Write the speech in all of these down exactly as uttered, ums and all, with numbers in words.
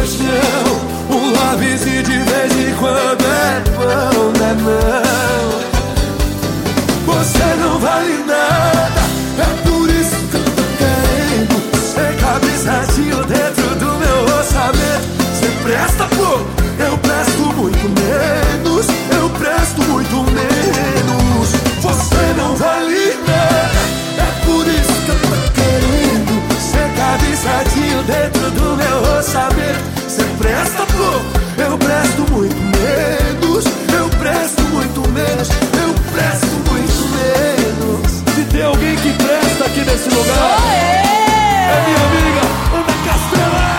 paixão. Um lovezinho de vez em quando é bom, não é não. Você não vale nada, é por isso que eu tô querendo ser cabeçadinho dentro do meu orçamento. Você presta pouco, eu presto muito menos. Eu presto muito menos. Você não vale nada, é por isso que eu tô querendo ser cabeçadinho dentro do meu orçamento. Você presta pouco, eu presto muito menos. Eu presto muito menos. Eu presto muito menos. Se tem alguém que presta aqui nesse lugar, é minha amiga Ana Castela.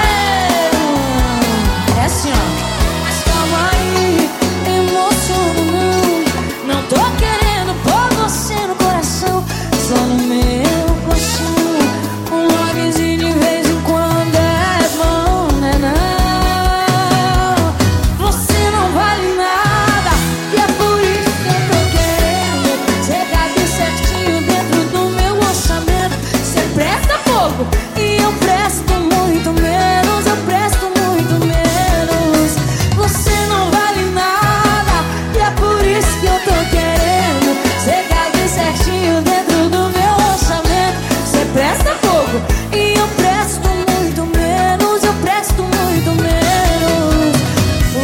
É assim, ó. Mas calma aí, emociono não. Não tô querendo pôr você no coração, só no meu colchão. Um lovezinho de vez em quando é bom, né não? Você não vale nada, e é por isso que eu tô querendo ser cabe certinho dentro do meu orçamento. Você presta pouco e eu presto muito menos. Eu presto muito menos. Você não vale nada, e é por isso que eu tô querendo ser cabe certinho dentro do meu orçamento. Você presta pouco e eu presto muito menos. Eu presto muito menos. Oh,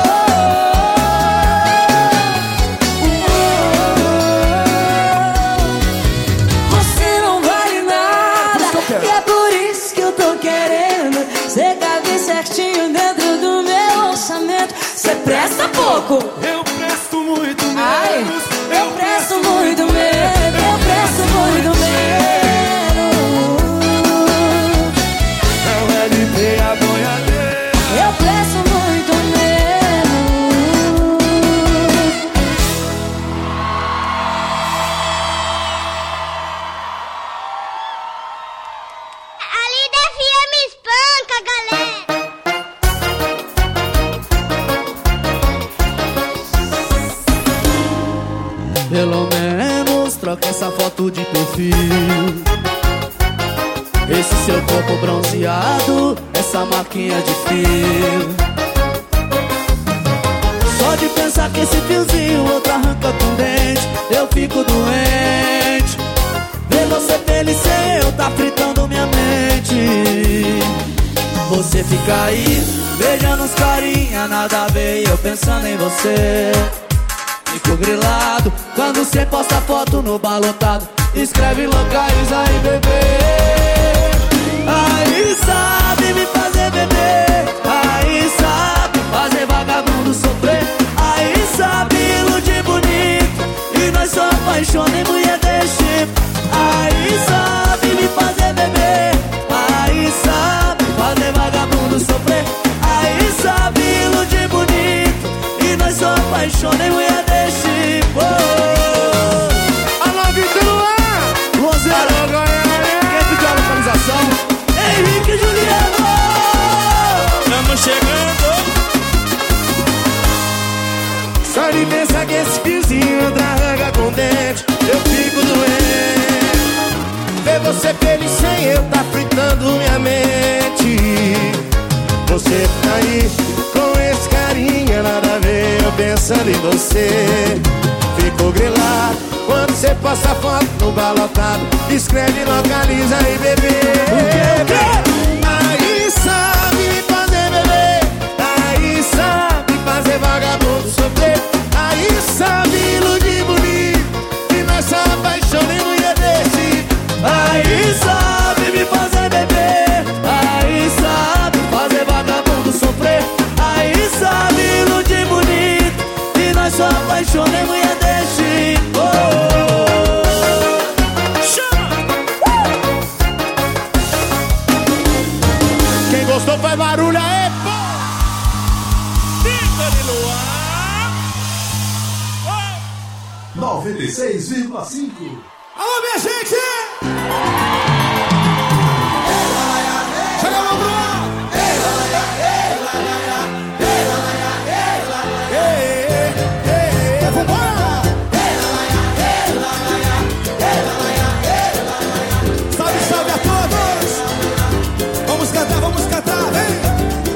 oh, oh. Você não vale nada, e é por isso que eu tô querendo ser cabe certinho dentro do meu orçamento. Você presta pouco, Eu presto muito menos. ai, eu presto muito menos. Eu presto muito menos. Não é de ver a boiadeira. Eu presto muito menos. A Líder F M espanca, galera. Pelo menos troca essa foto de perfil. Esse seu corpo bronzeado, essa marquinha de fio. Só de pensar que esse fiozinho outro arranca com dente, eu fico doente. Ver você feliz sem eu tá fritando minha mente. Você fica aí, beijando os carinha, nada a ver, e eu pensando em você. Fico grilado quando cê posta foto no balotado. Escreve localiza aí, bebê. Aí sabe me fazer beber. Aí sabe fazer vagabundo sofrer. Aí sabe iludir bonito, e nós só apaixona em mulher desse tipo. Aí sabe me fazer beber. Aí sabe fazer vagabundo sofrer. Aí sabe iludir bonito, e nós só apaixona em mulher desse tipo. Alô, Vitor Luan! Luanzeiro, quem pediu a localização? Henrique e Juliano! Estamos chegando. Só de pensar que esse fiozinho outra arranca com dente, eu fico doente. Ver você feliz sem eu tá fritando minha mente. Você tá aí com esse carinha, nada a ver, eu pensando em você. Fico grilado quando você posta foto no balotado. Escreve, localiza aí, bebê. Aí sabe me fazer beber. Aí sabe fazer vagabundo sofrer. Aí sabe iludir bonito, e nós só apaixona em mulher desse. Aí sabe me fazer beber. Aí sabe fazer vagabundo sofrer. Aí sabe iludir bonito, e nós só apaixona em mulher desse tipo. Quem gostou faz barulho aí, pô! noventa e seis vírgula cinco. Alô, minha gente! Chega a mão pro ar! Vambora! Salve, salve a todos! Vamos cantar, vamos cantar, vem!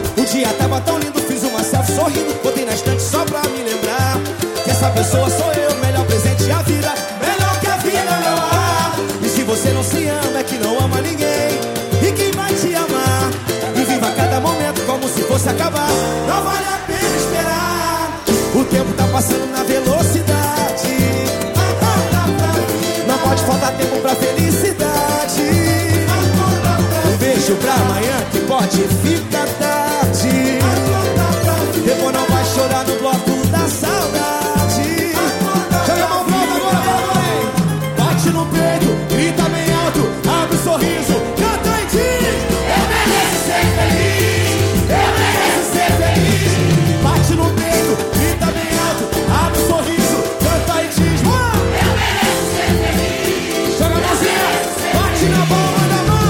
essa pessoa sou eu, melhor presente a vida, melhor que a vida não há. E se você não se ama é que não ama ninguém. E quem vai te amar? E viva cada momento como se fosse acabar. Não vale a pena esperar. O tempo tá passando na velocidade. Não pode faltar tempo pra felicidade. Um beijo pra amanhã que pode ficar tarde. Depois não vai chorar no bloco da saudade. Joga a mão pra agora, agora, hein? Bate no peito, grita bem alto, abre um sorriso, canta e diz: eu mereço ser feliz, eu mereço ser feliz. Bate no peito, grita bem alto, abre um sorriso, canta e diz: eu mereço ser feliz. Joga a mãozinha, bate na palma da mão.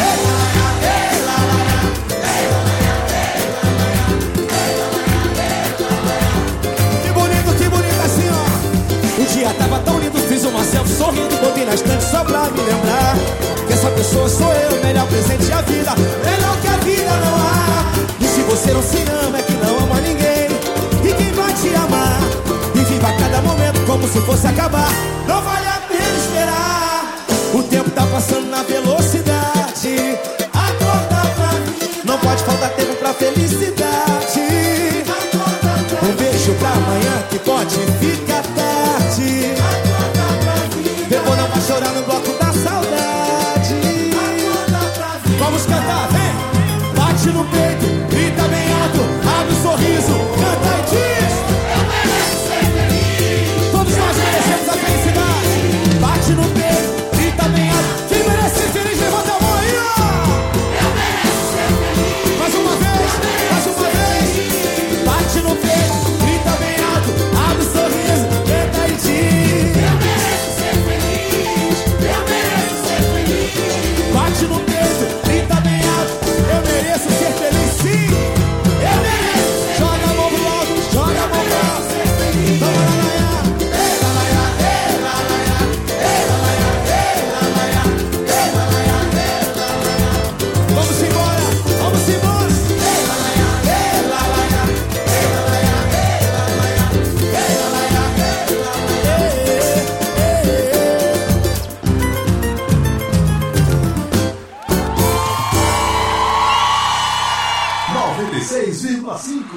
Que bonito, que bonito assim, ó. O dia tava tão lindo, fiz uma selfie sorrindo, botei na estante só pra me lembrar que essa pessoa sou eu, melhor presente a vida, melhor que a vida não há. E se você não se ama é que não ama ninguém. E quem vai te amar? E viva cada momento como se fosse acabar. Não vale a pena esperar. O tempo tá passando na velocidade. Acorda pra mim. Não pode faltar tempo pra felicidade. Um beijo pra amanhã que pode ficar tarde. Depois não vai chorar no bloco da saudade. Vamos cantar, vem! Bate no peito, grita bem alto, abre um sorriso, canta e diz: eu mereço ser feliz. Todos nós merecemos a felicidade. Bate no peito, grita bem alto. Quem merece ser feliz, levanta a mão aí, ó! Eu mereço ser feliz. Mais uma vez, mais uma vez. Bate no peito, grita bem alto, abre um sorriso, canta e diz: eu mereço ser feliz, eu mereço ser feliz. Bate no peito, grita bem alto, eu mereço ser feliz sim. Eu mereço ser feliz. Joga a mão pro alto, joga a mão pro alto. Vamos lá, vamos embora, vamos embora. noventa e seis vírgula cinco.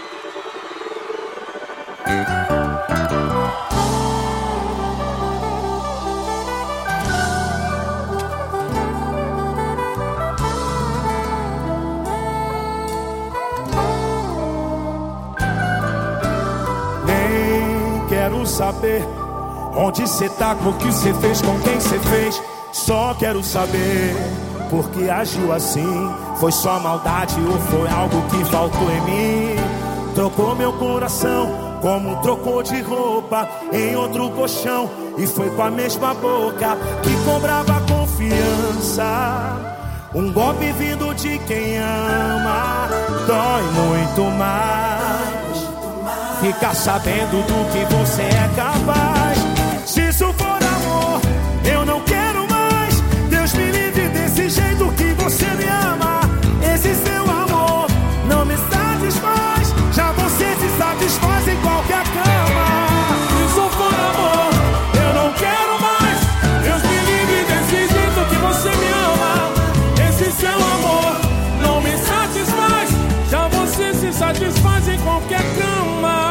Nem quero saber onde cê tá, o que cê fez, com quem cê fez. Só quero saber por que agiu assim. Foi só maldade ou foi algo que faltou em mim? Trocou meu coração como trocou de roupa em outro colchão. E foi com a mesma boca que cobrava confiança. Um golpe vindo de quem ama dói muito mais. Ficar sabendo do que você é capaz. Se isso for amor, eu não quero mais. Deus me livre desse jeito que você me ama. Esse seu amor não me satisfaz. Já você se satisfaz em qualquer cama. Se isso for amor, eu não quero mais. Deus me livre desse jeito que você me ama. Esse seu amor não me satisfaz. Já você se satisfaz em qualquer cama.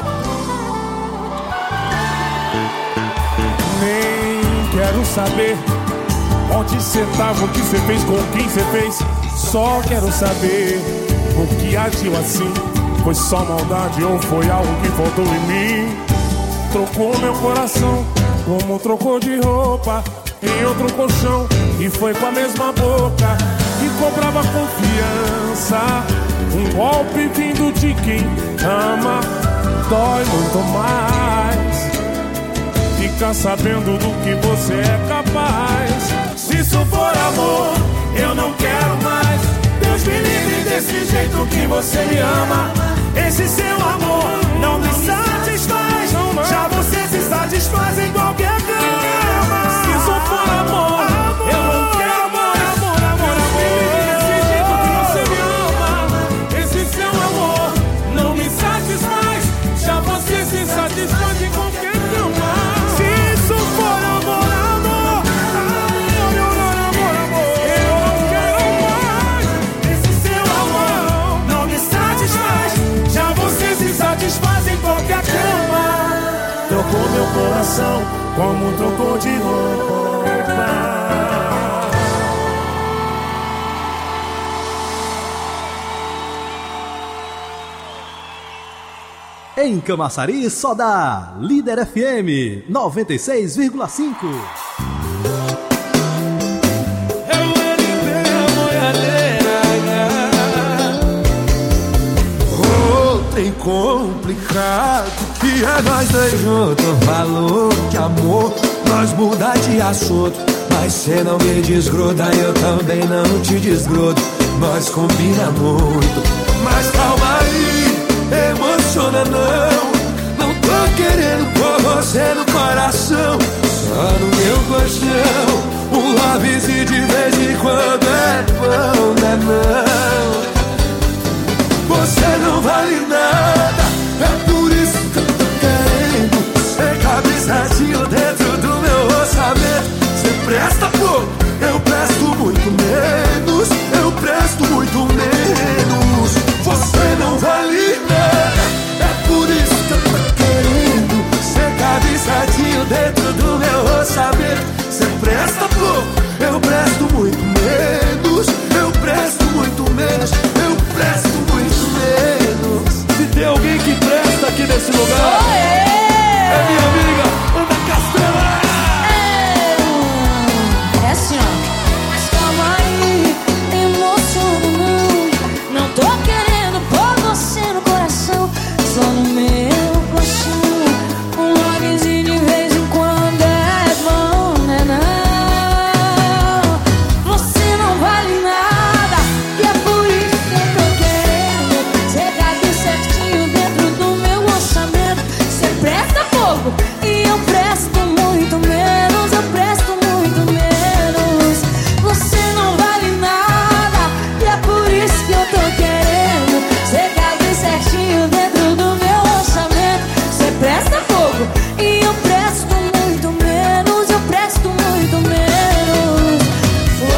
Nem quero saber onde cê tava, o que cê fez, com quem cê fez. Só quero saber por que agiu assim. Foi só maldade ou foi algo que faltou em mim? Trocou meu coração como trocou de roupa em outro colchão. E foi com a mesma boca que cobrava confiança. Um golpe vindo de quem ama dói muito mais. Fica sabendo do que você é capaz. Se isso for amor, eu não quero mais. Deus me livre desse jeito que você me ama. Esse seu amor não me satisfaz. Já você se satisfaz em qualquer cama. Se isso for amor, eu não quero mais. Amor, amor, amor. Desse jeito que você me ama. Esse seu amor não me satisfaz. Já você se satisfaz. coração como trocou de roupa. Em Camaçari só dá Líder F M noventa e seis vírgula cinco. Trem complicado que é nós dois juntos. Valor que amor, nós mudar de assunto. Mas cê não me desgruda, eu também não te desgrudo. Nós combina muito, mas calma aí, emociona não. Não tô querendo pôr você no coração, só no meu colchão. Um lovezinho de vez em quando é bom, né não? Você não vale nada, é por isso que eu tô querendo ser cabeçadinho dentro do meu orçamento. Você presta pouco, eu presto muito menos, eu presto muito menos. Você não vale nada, é por isso que eu tô querendo ser cabeçadinho dentro do meu orçamento. Você presta pouco, eu presto muito menos, eu presto muito menos, eu presto muito menos. Se tem alguém que presta aqui nesse lugar, Sou eu. é minha amiga Ana Castela. É assim, ó. Mas calma aí, emociona não. Não tô querendo pôr você no coração, só no meu colchão. Um lovezinho de vez em quando é bom, né não? Você não vale nada, e é por isso que eu tô querendo ser aqui certinho dentro do meu orçamento. Você presta pouco e eu presto muito menos, eu presto muito menos. Você não vale nada, e é por isso que eu tô querendo ser aqui certinho dentro do meu orçamento. Você presta pouco e eu presto muito menos, eu presto muito menos. Oh,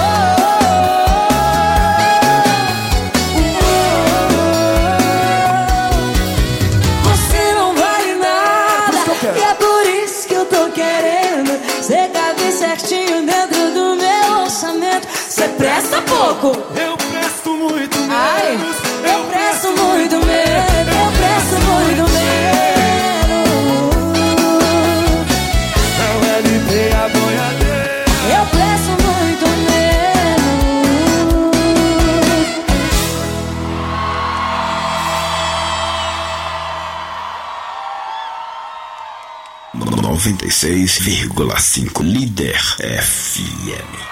Você não vale nada, e é por isso que eu tô querendo ser cabe certinho dentro do meu orçamento. Você presta pouco, Eu presto muito menos. ai, eu presto muito menos, eu presto muito menos. Não é de ter a boiadeira. Eu presto muito menos. noventa e seis vírgula cinco Líder F M.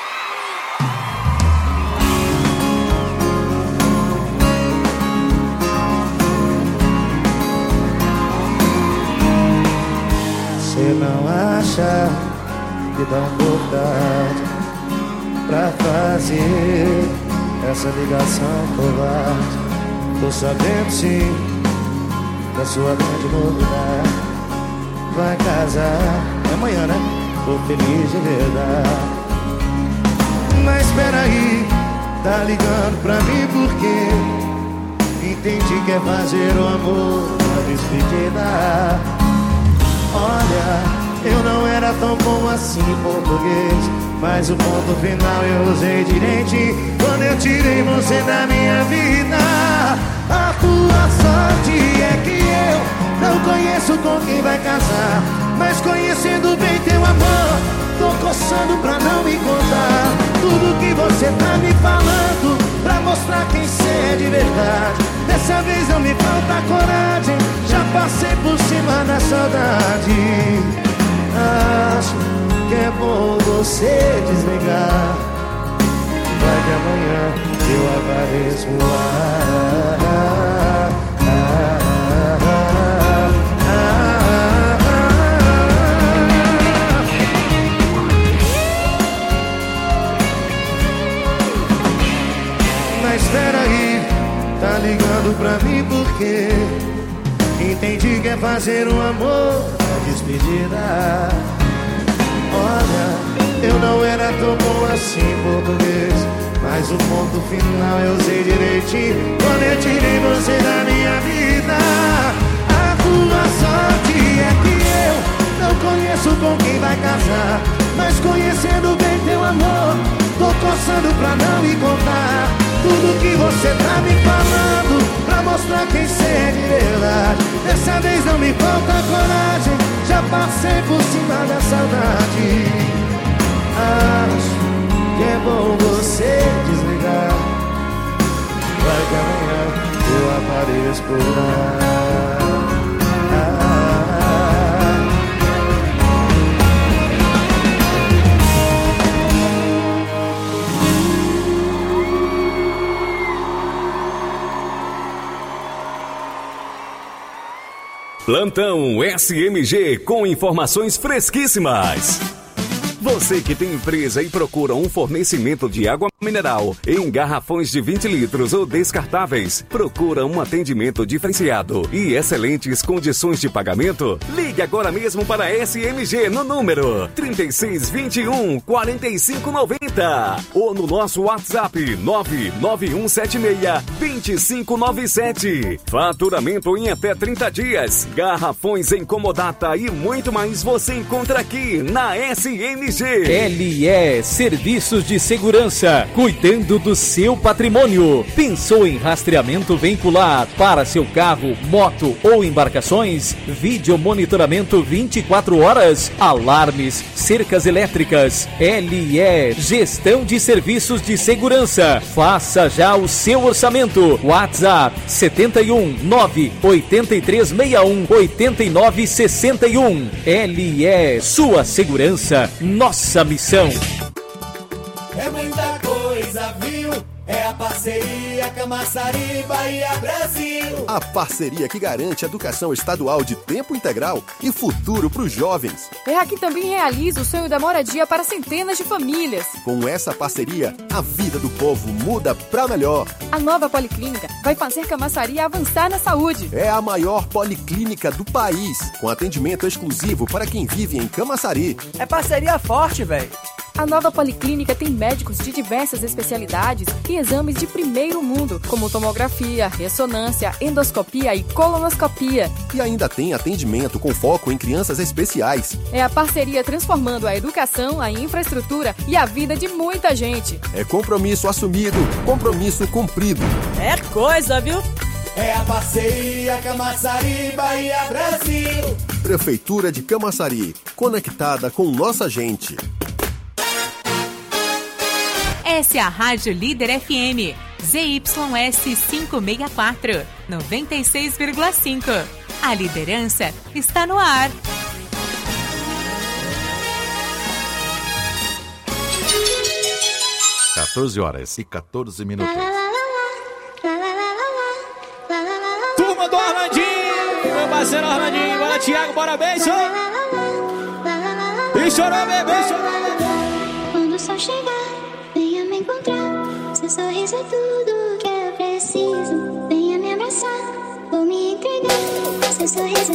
Você não acha que dá um vontade pra fazer essa ligação covarde? Tô sabendo sim da sua grande novidade. Vai casar, é amanhã, né? Tô feliz de verdade. Mas espera aí, tá ligando pra mim porque entendi que é fazer o amor na despedida. Olha, eu não era tão bom assim em português, mas o ponto final eu usei direitinho quando eu tirei você da minha vida. A tua sorte é que eu não conheço com quem vai casar, mas conhecendo bem teu amor, tô coçando pra não me contar tudo que você tá me falando, pra mostrar quem cê é de verdade. Dessa vez não me falta coragem, já passei por cima da saudade. Acho que é bom você desligar, vai que amanhã eu apareço lá. Mas espera aí, tá ligando pra mim porque entendi que é fazer um amor na despedida. Olha, eu não era tão bom assim em português, mas o ponto final eu usei direitinho quando eu tirei você da minha vida. A tua sorte é que eu não Não conheço com quem vai casar, mas conhecendo bem teu amor, tô coçando pra não me contar tudo que você tá me falando, pra mostrar quem cê é de verdade. Dessa vez não me falta coragem, já passei por cima da saudade. Acho que é bom você desligar, vai que amanhã eu apareço por lá. Plantão S M G com informações fresquíssimas. Você que tem empresa e procura um fornecimento de água mineral em garrafões de vinte litros ou descartáveis, procura um atendimento diferenciado e excelentes condições de pagamento? Ligue agora mesmo para a S M G no número trinta e seis, vinte e um, quarenta e cinco, noventa ou no nosso WhatsApp nove nove um sete seis, dois cinco nove sete. Faturamento em até trinta dias, garrafões em comodata e muito mais você encontra aqui na S M G. L E Serviços de Segurança, cuidando do seu patrimônio. Pensou em rastreamento veicular para seu carro, moto ou embarcações? Vídeo monitoramento vinte e quatro horas, alarmes, cercas elétricas. L E Gestão de Serviços de Segurança. Faça já o seu orçamento. WhatsApp setenta e um, nove oito três seis um, oito nove seis um. L E, sua segurança, nossa missão. É muita coisa, viu? É a parceria Camaçari, Bahia, Brasil. A parceria que garante educação estadual de tempo integral e futuro para os jovens. É a que também realiza o sonho da moradia para centenas de famílias. Com essa parceria, a vida do povo muda para melhor. A nova Policlínica vai fazer Camaçari avançar na saúde. É a maior policlínica do país, com atendimento exclusivo para quem vive em Camaçari. É parceria forte, velho. A nova Policlínica tem médicos de diversas especialidades e exames de primeiro mundo, como tomografia, ressonância, endoscopia e colonoscopia. E ainda tem atendimento com foco em crianças especiais. É a parceria transformando a educação, a infraestrutura e a vida de muita gente. É compromisso assumido, compromisso cumprido. É coisa, viu? É a parceria Camaçari, Bahia, Brasil. Prefeitura de Camaçari, conectada com nossa gente. Essa é a Rádio Líder F M, Z Y S quinhentos e sessenta e quatro, noventa e seis vírgula cinco. A liderança está no ar. quatorze horas e quatorze minutos. Turma do Orlandinho, meu parceiro Orlandinho, bora Thiago, bora Benção. E chorou, bebê, chorou, bebê. Quando o sol chegar, venha me encontrar. Seu sorriso é tudo que eu preciso. Venha me abraçar, vou me entregar. Seu sorriso é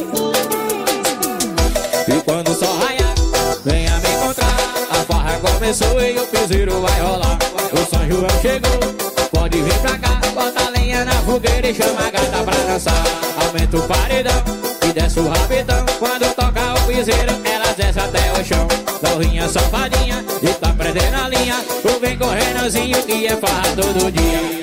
E quando o sol raiar, venha me encontrar. A farra começou e o piseiro vai rolar. O São João chegou, pode vir pra cá. Bota a lenha na fogueira e chama a gata pra dançar. Aumenta o paredão e desce o rabetão. Quando toca o piseiro, ela desce até o chão. Novinha safadinha e tá prendendo a linha. Tu vem correndozinho que é farra todo dia.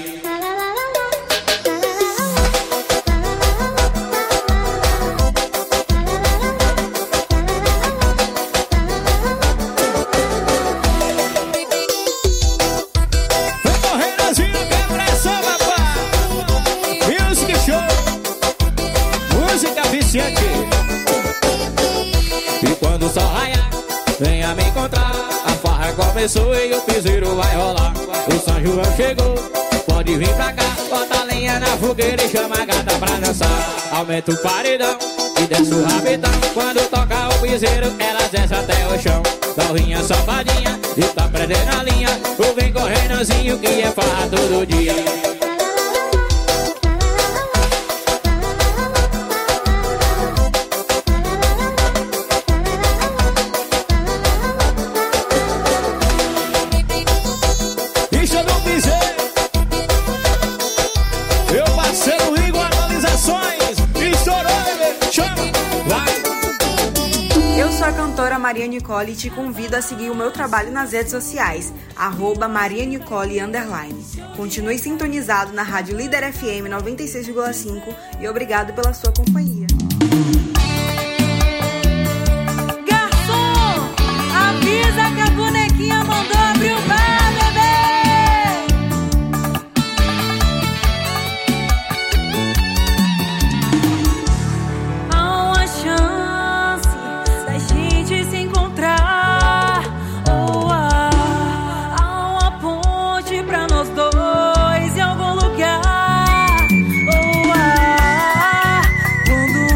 E quando o sol raiar, venha me encontrar. A farra começou e o piseiro vai rolar. O São João chegou, pode vir pra cá. Bota a lenha na fogueira e chama a gata pra dançar. Aumenta o paredão e desce o rabetão. Quando toca o piseiro, ela desce até o chão. Novinha safadinha e tá prendendo a linha. Tu vem correndozinho que é farra todo dia. Maria Nicole e te convido a seguir o meu trabalho nas redes sociais, arroba Maria Nicole underline. Continue sintonizado na Rádio Líder F M noventa e seis vírgula cinco e obrigado pela sua companhia. Garçom, avisa que a bonequinha mandou abrir o bar, bebê! Há uma chance da gente se encontrar, ou há, há uma ponte pra nós dois em algum lugar, ou há, quando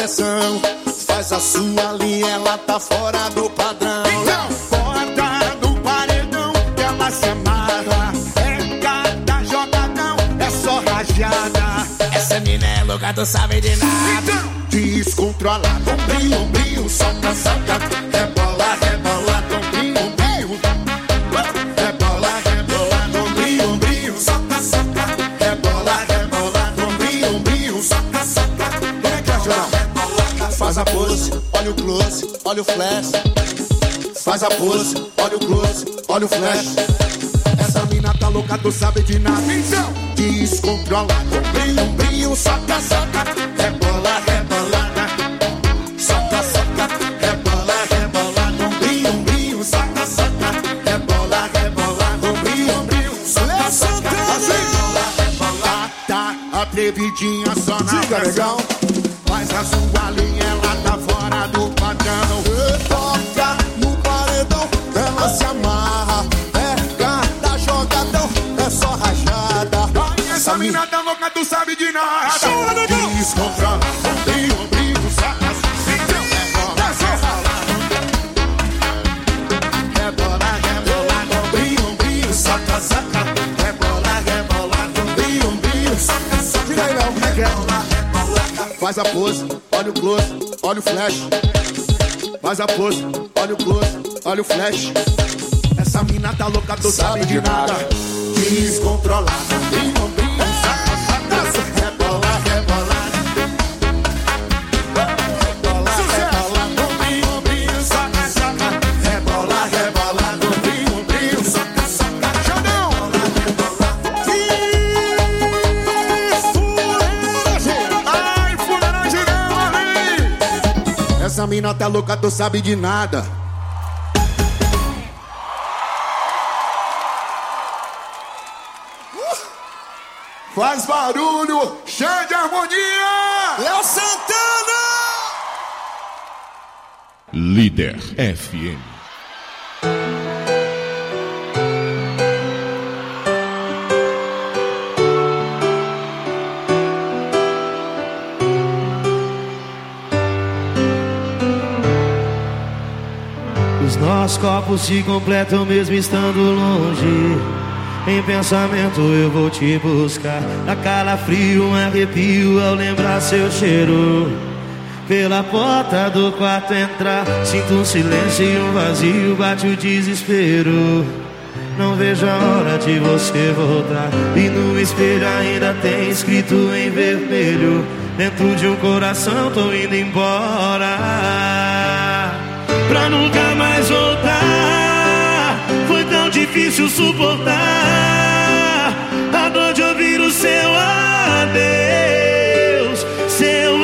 pressão. Faz a sua linha, ela tá fora do padrão. Então, bota no paredão, ela se amarra. É cada jogadão, é só rajada. Essa mina é louca, tu sabe de nada. Então, descontrolado, ombrinho, ombrinho, soca, soca. Rebola, rebola, ombrinho, ombrinho. Rebola, rebola, ombrinho, ombrinho, soca, soca. Rebola, rebola, ombrinho, ombrinho, soca, soca. Como é que é, João? Faz a pose, olha o close, olha o flash. Faz a pose, olha o close, olha o flash. Essa mina tá louca, tu sabe de nada. Então, descontrola, ombrinho, ombrinho, soca, soca. Rebola, rebolada, soca, soca. Rebola, rebolada, ombrinho, ombrinho, soca, soca. Rebola, rebolada, ombrinho, ombrinho, soca, soca. Rebola, rebolada, tá atrevidinha só na pressão. Faz a sua linha, ela tá fora do padrão. Toca no paredão, ela se amarra. É gata, jogadão, é só rajada. Essa mina tá louca, tu sabe de nada. Descontrola, ombrinho, ombrinho, saca. Então rebola, rebola, rebola, ombrinho, ombrinho, saca, saca. Rebola, rebola, ombrinho, ombrinho, saca, saca. Tira aí, Léo, como é que é? Faz a pose, olha o close, olha o flash. Faz a pose, olha o close, olha o flash. Essa mina tá louca, tu sabe de nada. Descontrolada, ombrinho, ombrinho, saca, saca. Rebola, rebola. Rebola, rebola, ombrinho, ombrinho, saca, saca. Rebola, rebola, ombrinho, ombrinho, saca, saca. Jordão! Essa mina tá louca, tu sabe de nada. Uh! Faz barulho, cheio de harmonia! Léo Santana! Líder F M. Nossos corpos se completam mesmo estando longe. Em pensamento eu vou te buscar. Dá calafrio, um arrepio ao lembrar seu cheiro. Pela porta do quarto entrar, sinto um silêncio e um vazio, bate o desespero. Não vejo a hora de você voltar. E no espelho ainda tem escrito em vermelho: dentro de um coração tô indo embora, pra nunca mais voltar. Foi tão difícil suportar a dor de ouvir o seu adeus, seu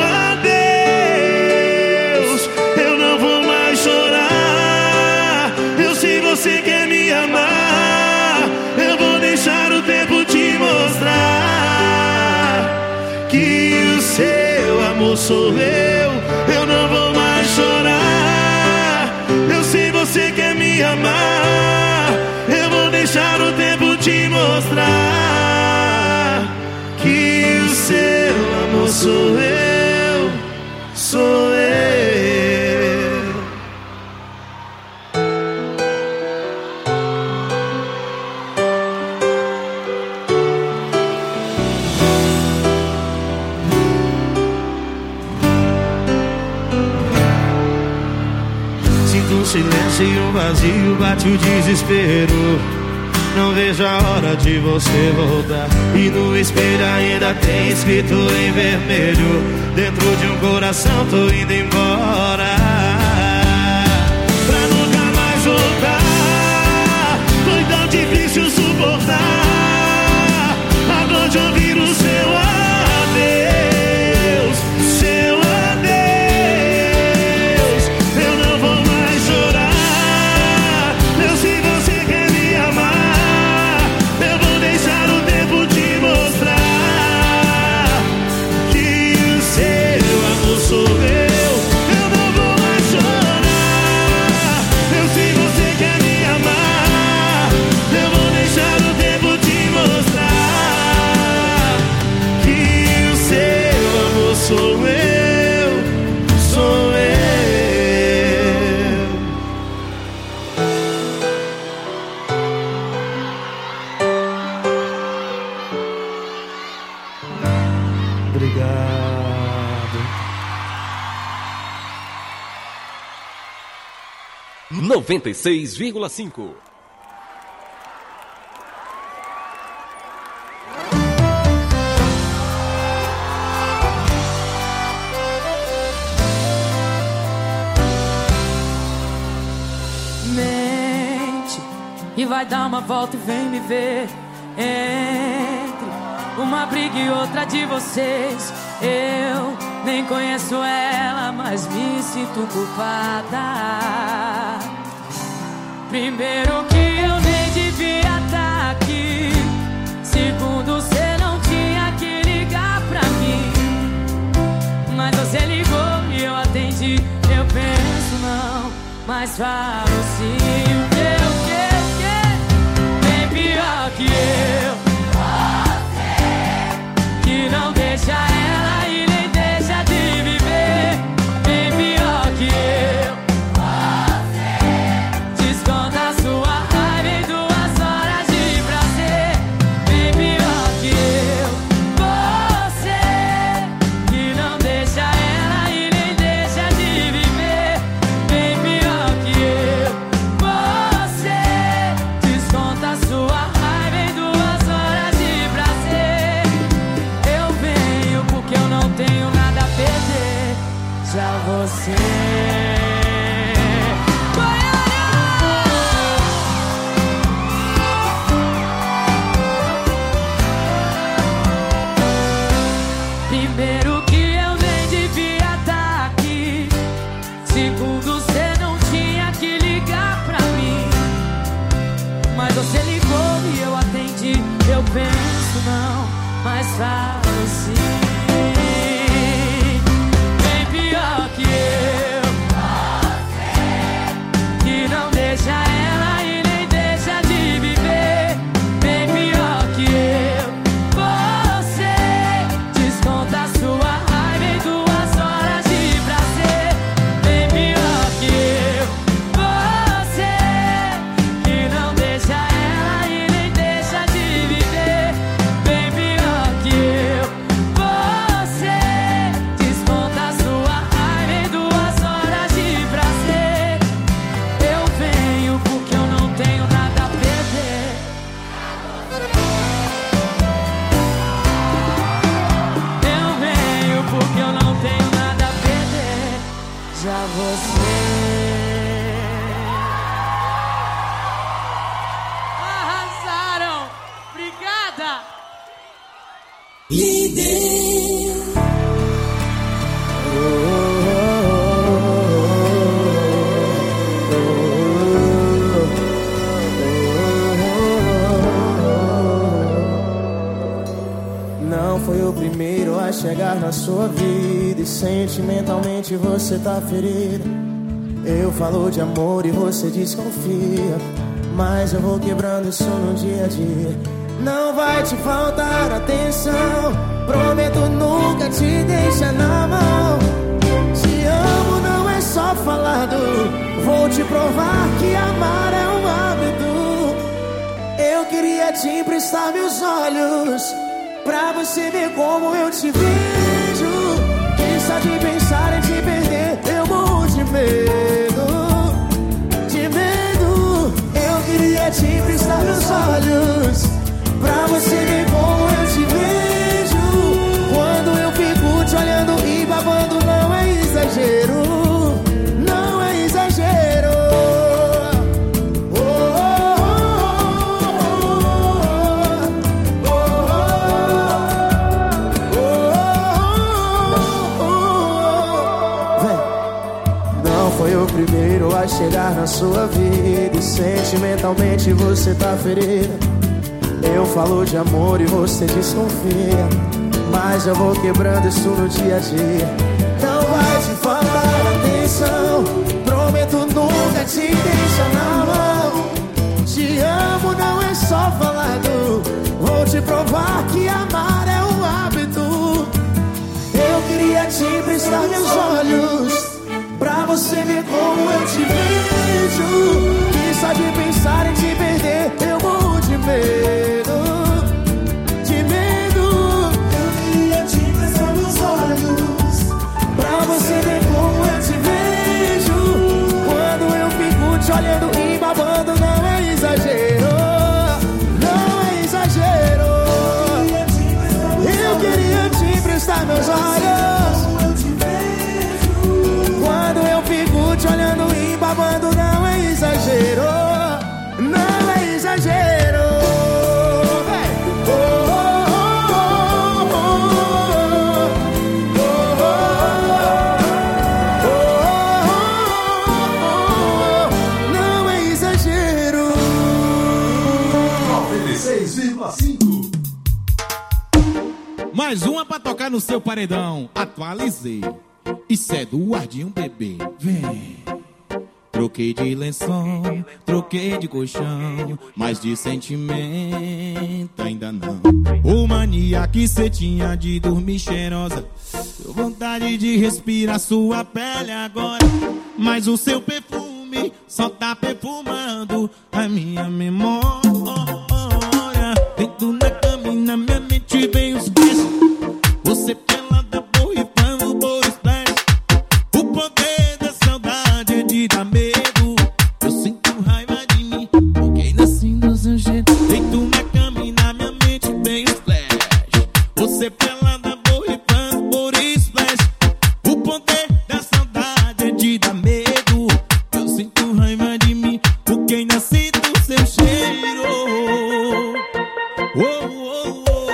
adeus. Eu não vou mais chorar. Eu sei você quer me amar. Eu vou deixar o tempo te mostrar que o seu amor sou eu. Eu não vou mais chorar. Eu sei você quer me amar. Eu vou deixar o tempo te mostrar que o seu amor sou eu, sou eu. Sinto um silêncio e um vazio, bate o desespero. Não vejo a hora de você voltar. E no espelho ainda tem escrito em vermelho: dentro de um coração tô indo embora, pra nunca mais voltar. Foi tão difícil suportar a dor de ouvir o seu adeus, seu adeus. Eu não vou mais chorar. Eu sei você quer me amar. Eu vou deixar o tempo te mostrar que o seu amor sou eu. Eu não vou mais chorar. Eu sei você quer me amar. Eu vou deixar o tempo obrigado. noventa e seis vírgula cinco. Mente e vai dar uma volta e vem me ver. Entre uma briga e outra de vocês, eu nem conheço ela, mas me sinto culpada. Primeiro que eu nem devia estar aqui. Segundo, você não tinha que ligar pra mim. Mas você ligou e eu atendi. Eu penso não, mas falo sim. O que, o que, o que? Bem pior que eu. Você que não deixa ela e nem deixa de viver. Bem pior que eu. Você desconta a sua raiva em duas horas de prazer. Bem pior que eu. Você que não deixa ela e nem deixa de viver. Bem pior que eu. Você desconta a sua raiva em duas horas de prazer. Eu venho porque eu não tenho nada a perder. Já você. Primeiro que eu nem devia estar aqui. Segundo, você não tinha que ligar pra mim. Mas você ligou e eu atendi. Eu penso não, mas falo sim. Bem pior que eu. Que não deixa ela e nem deixa de viver. Bem pior que eu. Você desconta a sua raiva em duas horas de prazer. Bem pior que eu. Você que não deixa ela e nem deixa de viver. Bem pior que eu. Você desconta a sua raiva em duas horas de prazer. Eu venho porque eu não tenho nada a perder. Eu venho porque eu não tenho nada a perder. Já você. Arrasaram! Obrigada! Líder. Não foi o primeiro a chegar na sua vida e sentimentalmente você tá ferida. Eu falo de amor e você desconfia, mas eu vou quebrando isso no dia a dia. Não vai te faltar atenção, prometo nunca te deixar na mão. Te amo não é só falado, vou te provar que amar é um hábito. Eu queria te emprestar meus olhos pra você ver como eu te vejo. Que só de pensar em te perder eu morro de medo. De medo. Eu queria te emprestar meus olhos pra você ver como eu te vejo. Quando eu fico te olhando e babando, não é exagero. Não é exagero. Foi o primeiro a chegar na sua vida e sentimentalmente você tá ferida. Eu falo de amor e você desconfia, mas eu vou quebrando isso no dia a dia. Não vai te faltar atenção, prometo nunca te deixar na mão. Te amo não é só falado, vou te provar que amar é um hábito. Eu queria te emprestar meus olhos pra você ver como eu te vejo. E só de pensar em te perder eu morro de medo. De medo. Eu queria te emprestar meus Mais uma pra tocar no seu paredão. Atualizei. Isso é do Guardinho Bebê. Vem. Troquei de lençol, troquei de colchão, mas de sentimento ainda não. Ô mania que cê tinha de dormir cheirosa, deu vontade de respirar sua pele agora. Mas o seu perfume só tá perfumando a minha memória. Deito na cama e na minha mente vem os beijos. Você pelada borrifando por splash. O poder da saudade é de dar medo. Eu sinto raiva de mim, porque ainda assim do seu jeito. Deito na cama e na minha mente vem os flash. Você pelada borrifando por splash. O poder da saudade é de dar medo. Eu sinto raiva de mim, porque ainda sinto o seu cheiro. Oh, oh, oh.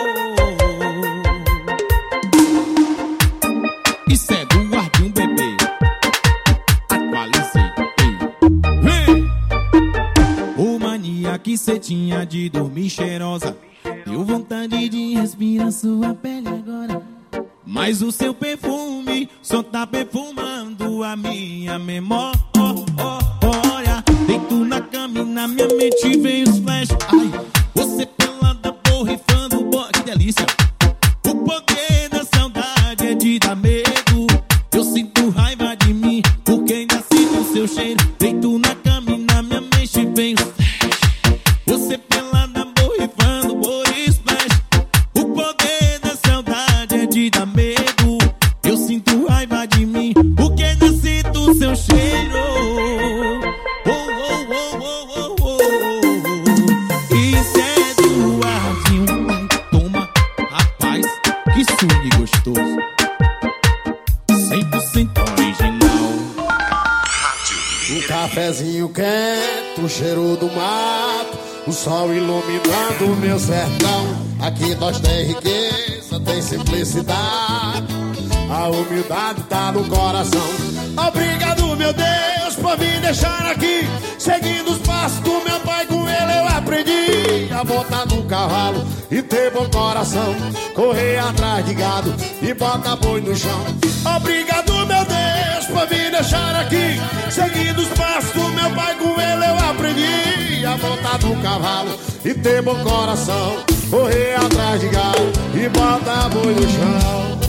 Isso é do Guardinho Bebê. Atualizei. Vem! Ô mania que cê tinha de dormir cheirosa, deu vontade de respirar sua pele agora. Mas o seu perfume só tá perfumando a minha memória. Deito na cama e na minha mente vem os flash. Ai, você pelada borrifando, boa, que delícia. O poder da saudade é de dar medo. Eu sinto raiva de mim, porque ainda sinto o seu cheiro. Deito na cama e na minha mente vem os flash. Você pelada borrifando, por splash. O poder da saudade é de dar medo. Eu sinto raiva de mim, porque ainda sinto o seu cheiro. Oh, oh, oh, oh, oh, oh. Isso é do Guardinho. Ai, toma, rapaz, que swing gostoso. cem por cento original. Um cafezinho quente, o cheiro do mato, o sol iluminando o meu sertão. Aqui nós tem riqueza, tem simplicidade, a humildade tá no coração. Obrigado, meu Deus, por me deixar aqui, seguindo os passos do meu pai. Com ele eu aprendi a montar no cavalo e ter bom coração, correr atrás de gado e botar boi no chão. Obrigado, meu Deus, por me deixar aqui, seguindo os passos do meu pai. Com ele eu aprendi a montar no cavalo e ter bom coração, correr atrás de gado e botar boi no chão.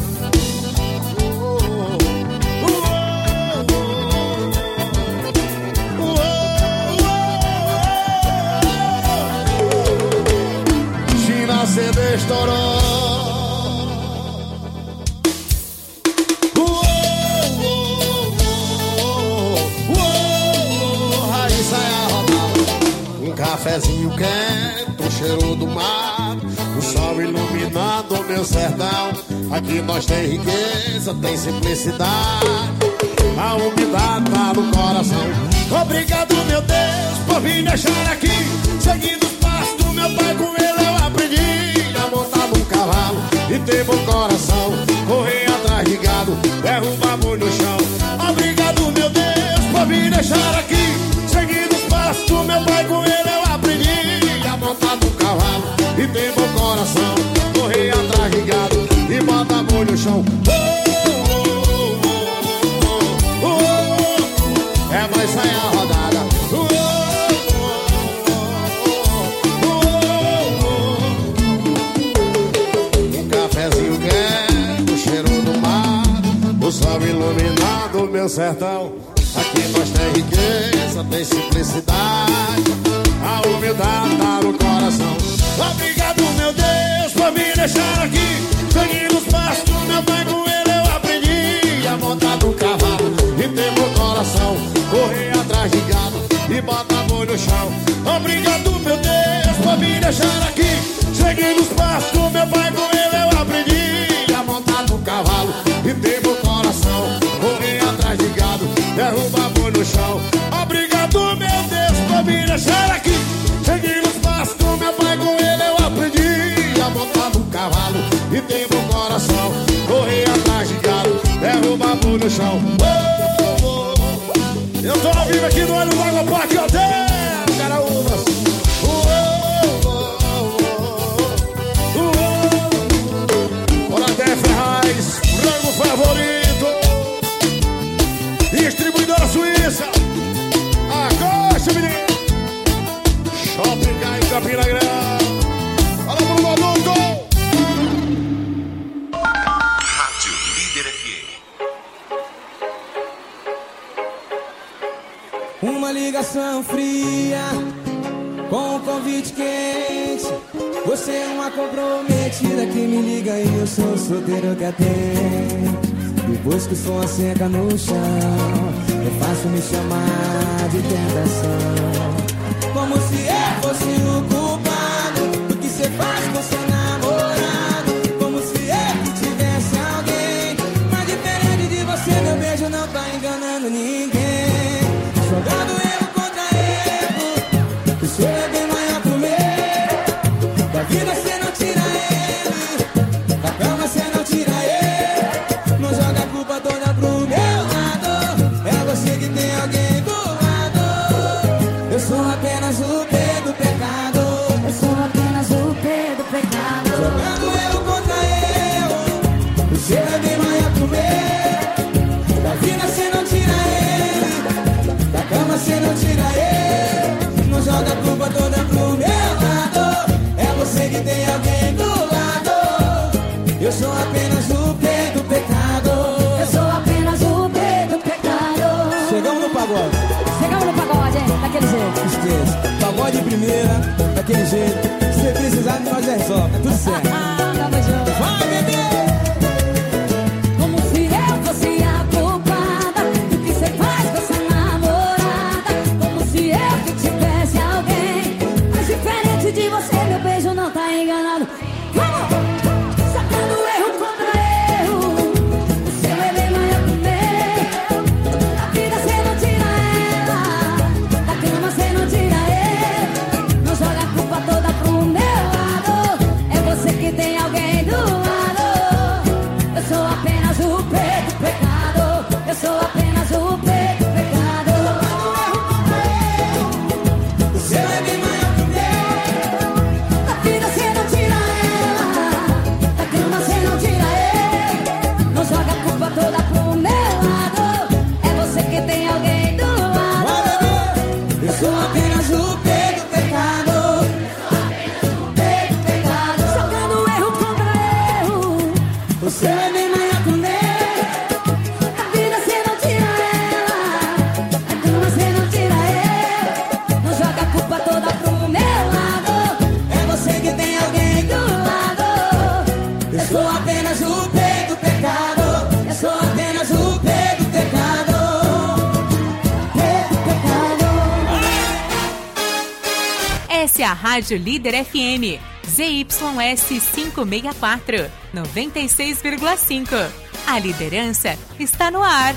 China C D estourou. Raíssa é a rodada. Um cafezinho quente, o cheiro do mar, o sol iluminando o meu sertão. Aqui nós tem riqueza, tem simplicidade, a humildade tá no coração. Obrigado, meu Deus, por me deixar aqui, seguindo os passos do meu pai. Com ele eu aprendi a montar num cavalo e ter bom coração, correr atrás de gado, derrubar boi no chão. Obrigado, meu Deus, por me deixar aqui, seguindo os passos do meu pai. Com ele eu aprendi a montar num cavalo e ter bom coração, correr atrás de gado e botar boi no chão. É, mas sai a rodada. Um cafezinho quente, o cheiro do mar, o sol iluminando o meu sertão. Aqui nós tem riqueza, tem simplicidade, a humildade tá no coração. Obrigado, meu Deus, por me deixar aqui, seguindo os passos do meu pai. Com ele eu aprendi a montar no cavalo e ter bom coração, correr atrás de gado e botar boi no chão. Obrigado, meu Deus, por me deixar aqui, seguindo os passos do meu pai. Com ele eu aprendi a montar no cavalo e ter bom coração, correr atrás de gado, derrubar boi no chão. Obrigado, meu Deus, por me deixar aqui, seguindo os passos do meu pai. Com ele eu aprendi a montar no cavalo e ter bom coração, correr atrás de gado, derrubar boi no chão. Oh, oh, oh. Eu tô ao vivo aqui no Olho do Água Parque Hotel Caraúbas. Oh, oh, oh, oh, oh, ligação fria com um convite quente. Você é uma comprometida que me liga e eu sou o solteiro que atende. Depois que o som seca no chão, é fácil me chamar de tentação. Como se eu fosse o culpado do que você faz com seu namorado. Como se eu tivesse alguém. Mas diferente de você, meu beijo não tá enganando ninguém. Jogando erro contra erro, o seu é bem maior que o meu. Da vida você não tira ele, da cama você não tira ele. Não joga a culpa toda pro meu lado. É você que tem alguém do lado. Eu sou apenas o P do pecado. Eu sou apenas o P do pecado. Jogando erro contra erro, o seu é bem maior que o meu. Da vida você não tira ele, da cama você não tira ele. Não joga a culpa toda pro meu lado. É você que tem alguém do lado. Eu sou apenas o P do pecado. Eu sou apenas o P do pecado. Chegamos no pagode. Chegamos no pagode, hein? Daquele jeito. Esqueça. Pagode de primeira, daquele jeito. Se você precisar de nós, resolve. Tá tudo certo. Tamo junto. Vai, bebê! Como se eu fosse a culpada do que você faz com essa namorada. Como se eu que tivesse alguém. Mas diferente de você, meu beijo não tá enganado. Vamos! Sacando erro contra erro, o seu é bem maior que o meu. Da vida você não tira ela, da cama você não tira ele. Não joga a culpa toda pro meu lado. É você que tem alguém do lado. Eu sou apenas o P do pecado. Eu sou apenas o P do pecado. O seu é bem maior que o meu. Da vida você não tira ela, da cama você não tira ele. Não joga a culpa toda pro meu lado. É você que tem alguém do lado. Eu sou apenas o P do pecado. P do pecado. Jogando erro contra erro, O seu é bem maior que o meu. da vida você não tira ela, da cama você não tira ele. Não joga a culpa toda pro meu lado. É você que tem alguém do lado. Eu sou apenas o P do pecado. Eu sou apenas o P do pecado. P do pecado. Essa é a Rádio Líder F M. Z Y S quinhentos e sessenta e quatro, noventa e seis vírgula cinco. A liderança está no ar.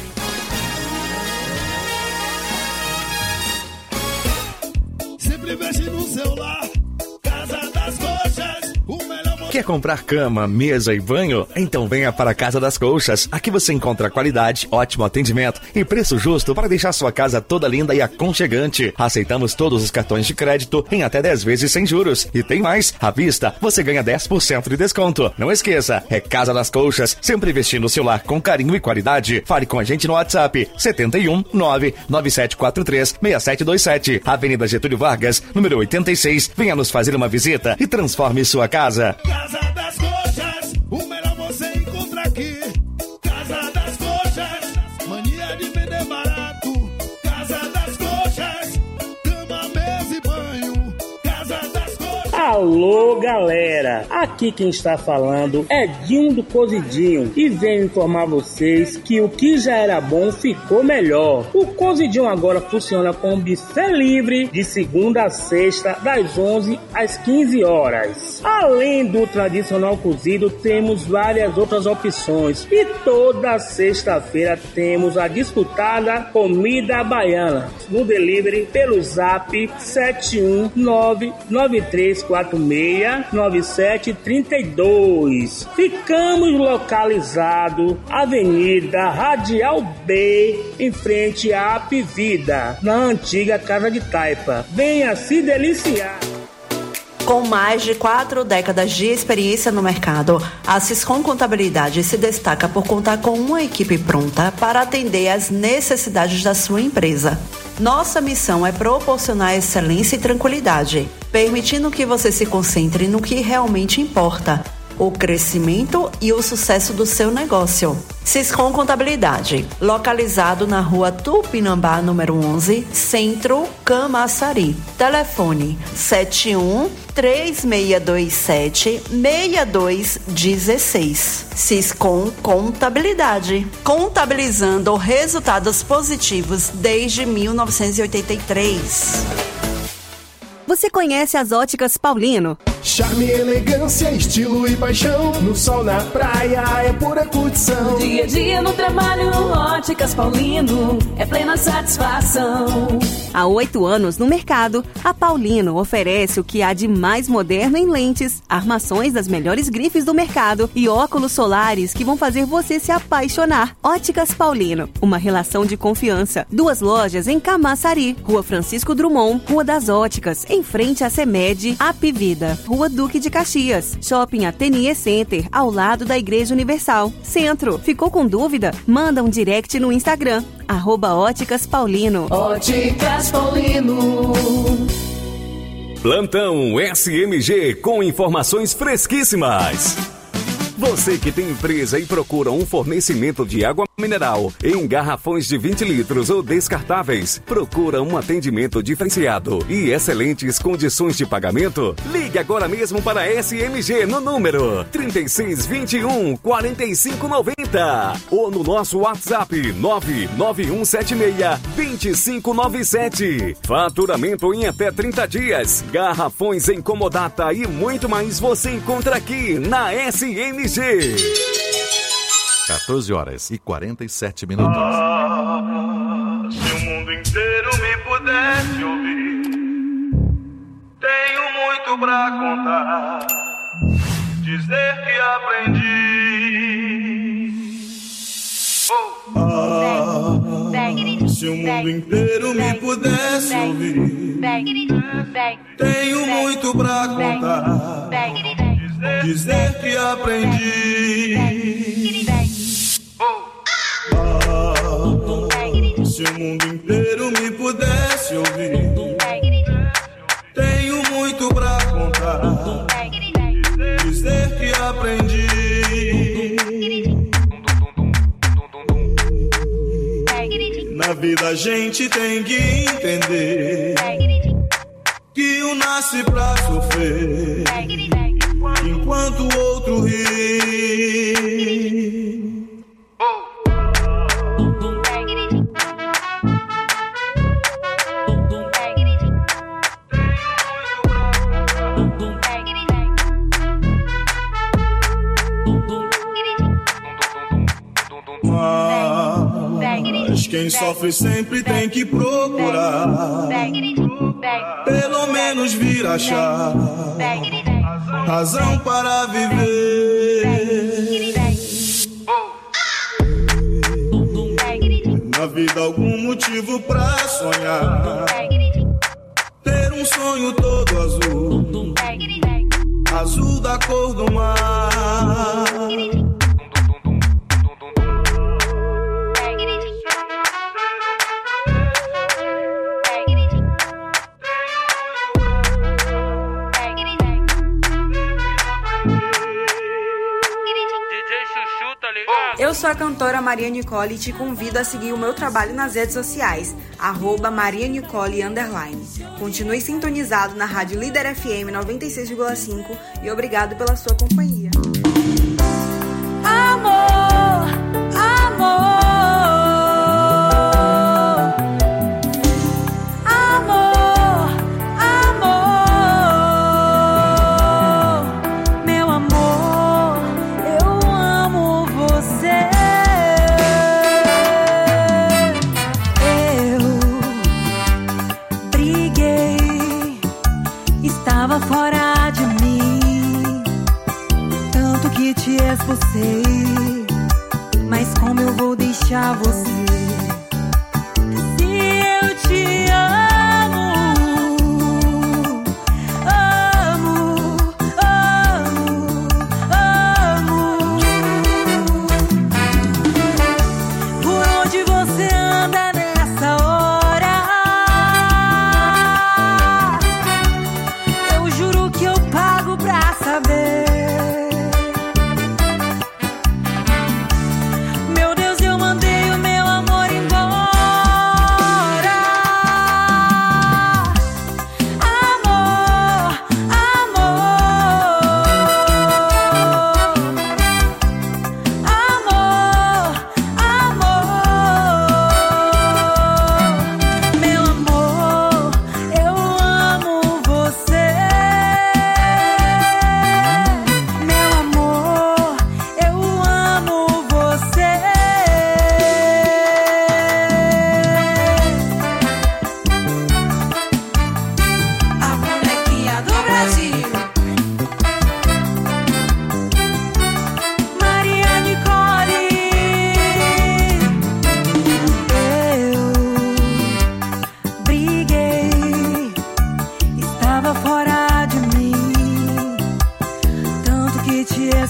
Sempre investe no celular. Casa das Coxas, o melhor momento. Quer comprar cama, mesa e banho? Então venha para a Casa das Colchas. Aqui você encontra qualidade, ótimo atendimento e preço justo para deixar sua casa toda linda e aconchegante. Aceitamos todos os cartões de crédito em até dez vezes sem juros. E tem mais, à vista você ganha dez por cento de desconto. Não esqueça, é Casa das Colchas, sempre investindo no seu lar com carinho e qualidade. Fale com a gente no WhatsApp setenta e um, nove nove sete quatro três, seis sete dois sete. Avenida Getúlio Vargas, número oitenta e seis. Venha nos fazer uma visita e transforme sua casa. Casa das Coxas, o melhor você encontra aqui. Casa das Coxas, mania de vender barato. Casa das Coxas, cama, mesa e banho. Casa das Coxas. Alô, galera! Aqui quem está falando é Dinho do Cozidinho e venho informar vocês que o que já era bom ficou melhor. O Cozidinho agora funciona com buffet livre de segunda a sexta, das onze às quinze horas. Além do tradicional cozido, temos várias outras opções e toda sexta-feira temos a disputada comida baiana no delivery pelo zap sete um nove nove três quatro seis nove sete três dois. Ficamos localizados Avenida Radial B, em frente à Apivida, na antiga Casa de Taipa. Venha se deliciar. Com mais de quatro décadas de experiência no mercado, a Siscom Contabilidade se destaca por contar com uma equipe pronta para atender às necessidades da sua empresa. Nossa missão é proporcionar excelência e tranquilidade, permitindo que você se concentre no que realmente importa. o crescimento e o sucesso do seu negócio. Siscom Contabilidade, localizado na rua Tupinambá, número onze, Centro, Camaçari. Telefone sete um três seis dois sete seis dois um seis. Siscom Contabilidade, contabilizando resultados positivos desde mil novecentos e oitenta e três. Você conhece as Óticas Paulino? Charme, elegância, estilo e paixão. No sol, na praia, é pura curtição. Dia a dia no trabalho, Óticas Paulino, é plena satisfação. Há oito anos no mercado, a Paulino oferece o que há de mais moderno em lentes, armações das melhores grifes do mercado e óculos solares que vão fazer você se apaixonar. Óticas Paulino, uma relação de confiança. Duas lojas em Camaçari, Rua Francisco Drummond, Rua das Óticas, em frente à CEMED, Apivida. Rua Duque de Caxias, Shopping Ateliê Center, ao lado da Igreja Universal. Centro, ficou com dúvida? Manda um direct no Instagram, arroba Óticas Paulino. Óticas Paulino. Plantão S M G com informações fresquíssimas. Você que tem empresa e procura um fornecimento de água mineral em garrafões de vinte litros ou descartáveis, procura um atendimento diferenciado e excelentes condições de pagamento? Ligue agora mesmo para a S M G no número trinta e seis, vinte e um, quarenta e cinco, noventa ou no nosso WhatsApp nove nove um sete seis, dois cinco nove sete. Faturamento em até trinta dias, garrafões em comodata e muito mais você encontra aqui na S M G. quatorze horas e quarenta e sete minutos. Ah, se o mundo inteiro me pudesse ouvir, tenho muito pra contar, dizer que aprendi. Oh. Ah, se o mundo inteiro me pudesse ouvir, tenho muito pra contar, dizer que aprendi. Ah, se o mundo inteiro me pudesse ouvir, tenho muito pra contar, dizer que aprendi. Na vida a gente tem que entender que um nasce pra sofrer enquanto o outro ri. Mas quem sofre sempre tem que procurar, pelo menos vir achar razão para viver. Na vida algum motivo pra sonhar, ter um sonho todo azul, azul da cor do mar. Eu sou a cantora Maria Nicole e te convido a seguir o meu trabalho nas redes sociais, arroba Maria Nicole underline. Continue sintonizado na Rádio Líder F M noventa e seis vírgula cinco e obrigado pela sua companhia. Amor, amor. Fora de mim, tanto que te expulsei, mas como eu vou deixar você? Se eu te amo, amo, amo, amo. Por onde você anda nessa hora? Eu juro que eu pago pra saber.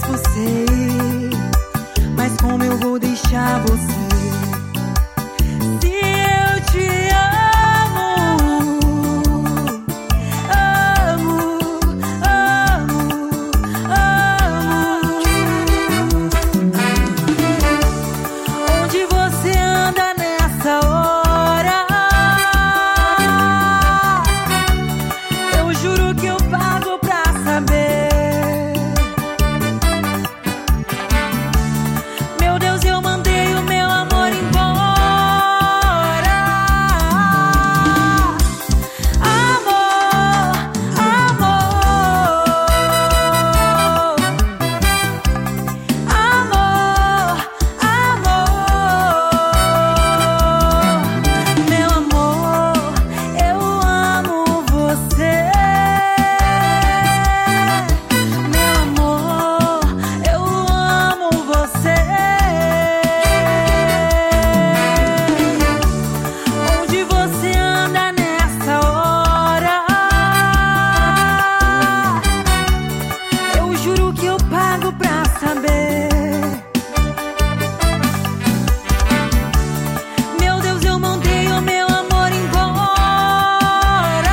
você, mas como eu vou deixar você? Se eu te amo, amo, amo, amo. Onde você anda nessa hora? Eu juro que eu pago pra saber. Meu Deus, eu mandei o meu amor embora. Amor, amor, amor, amor. Meu amor, eu amo você. Meu amor, eu amo você. Onde você anda nessa hora? Eu juro que eu pago pra saber. Meu Deus, eu mandei o meu amor embora.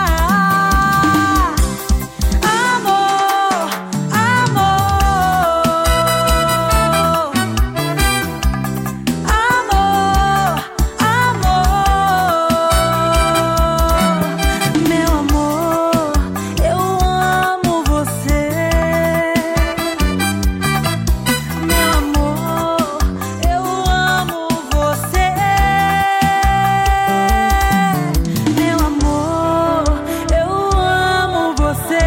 Amor, amor, amor, amor. Meu amor, eu amo você. Meu amor, eu amo você. Meu amor, eu amo você.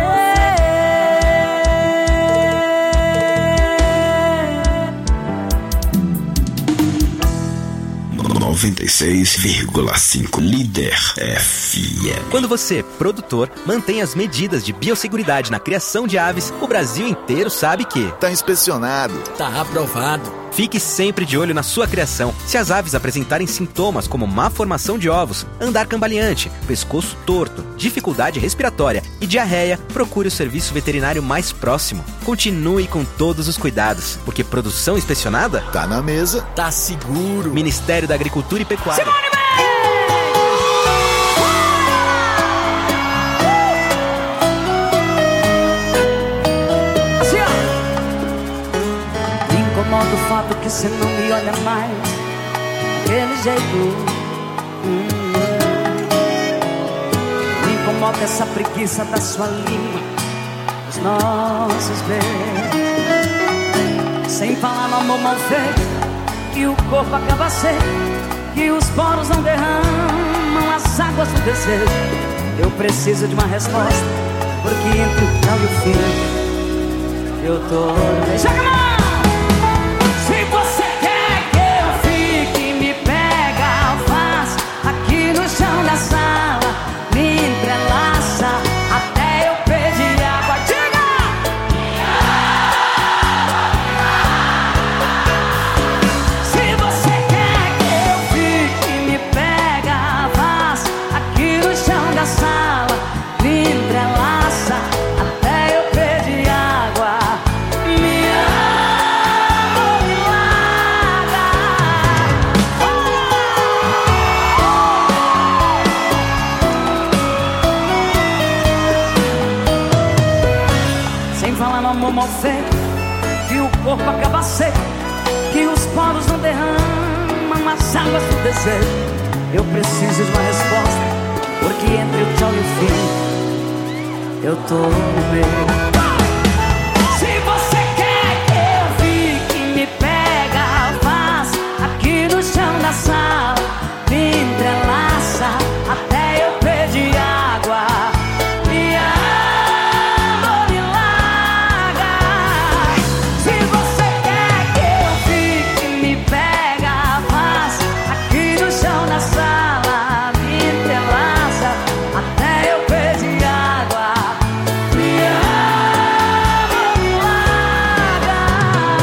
noventa e seis vírgula cinco Líder F M. Quando você é produtor, mantém as medidas de biosseguridade na criação de aves, o Brasil inteiro sabe que Tá inspecionado. tá aprovado. Fique sempre de olho na sua criação. Se as aves apresentarem sintomas como má formação de ovos, andar cambaleante, pescoço torto, dificuldade respiratória e diarreia, procure o serviço veterinário mais próximo. Continue com todos os cuidados, porque produção inspecionada Tá na mesa. tá seguro. Ministério da Agricultura e Pecuária. Me incomoda o fato que você não me olha mais daquele jeito. Hum. Me incomoda essa preguiça da sua língua, os nossos beijos. Sem falar no amor mal feito, que o corpo acaba seco, que os poros não derramam as águas do desejo. Eu preciso de uma resposta, porque entre o tchau e o fim eu tô... Joga a mão! Se você quer que eu fique, me pega, faz aqui no chão da sala, me entrelaça até eu pedir água. Diga! Se você quer que eu fique, me pega, faz aqui no chão da sala, me entrelaça até eu pedir água. Me ama ou me larga. Sem falar no amor mal feito, que o corpo acaba seco, que os poros não derramam as águas do desejo. Eu preciso de uma resposta, porque entre o tchau e o fim eu tô no meio.